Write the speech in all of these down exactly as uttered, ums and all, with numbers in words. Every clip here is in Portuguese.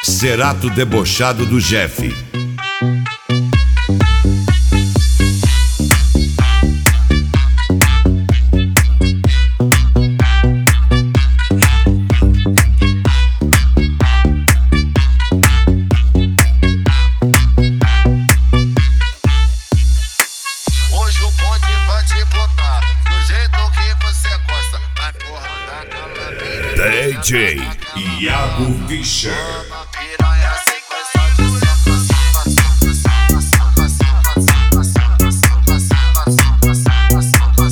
Cerato debochado do Jeff. Hoje o bonde vai te botar do jeito que você gosta. Vai porra da calabria. D J Iago Fischer. Piranha sequência de soca, soca, soca, soca, soca, soca, soca, soca, soca, soca, soca,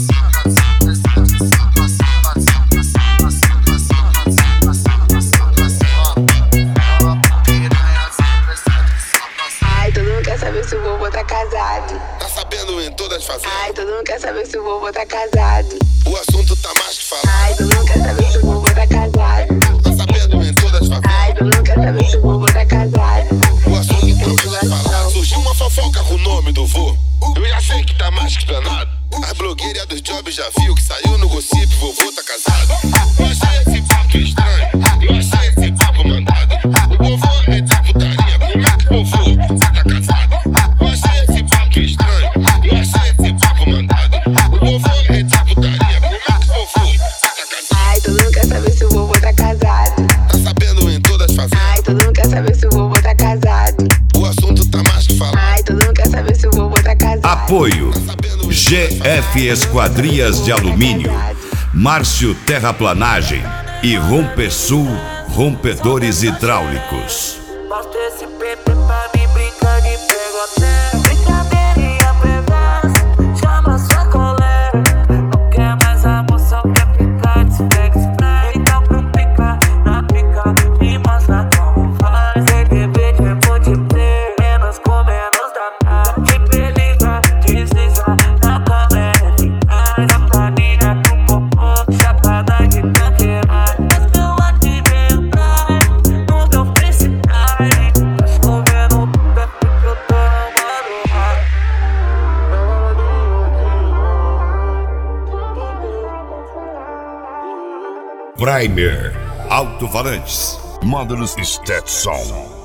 Ai, todo mundo quer saber se o vovô tá casado. tá sabendo em todas as favelas? Ai, todo mundo quer saber se o vovô tá casado. O assunto tá mais que falado. Ai, todo mundo quer saber se o vovô tá casado. Tá sabendo em todas as favelas? Ai, todo mundo quer saber se o vovô tá casado. O assunto tá mais que falado. Surgiu uma fofoca com o nome do vô. Eu já sei que tá mais que explanado. As blogueiras dos jobs já viu que saiu no gossip, vovô tá casado. Eu achei esse papo estranho, eu achei esse papo mandado. O vovô é de putaria, como é que o vovô tá casado? Eu achei esse papo estranho, eu achei esse papo mandado. O vovô é de putaria, como é que o vovô tá casado? Ai, todo mundo quer saber se o vovô tá casado. Tá sabendo em todas as favelas? Ai, todo mundo quer saber se o vovô tá casado. O assunto tá mais que falado. Ai, todo mundo quer saber se o vovô tá casado. Apoio G F Esquadrias de Alumínio, Márcio Terraplanagem e Rompesul Rompedores Hidráulicos. Mostra esse P P pra mim brincar de pega-pega. Brincadeirinha precoce, chama sua colega. Não quer mais amor, só quer ficar de flex spray. Então pro pica, na pica, me mostra como faz. C D B de multiplayer, menos com menos dá. Que beleza, desliza na câmera eficaz. A planilha do popô, chapada de tanqueira. Mas meu aqui veio pra no teu freestyle. Tá chovendo o pé porque eu tô amando mais. Primer Alto-falantes, módulos Stetson.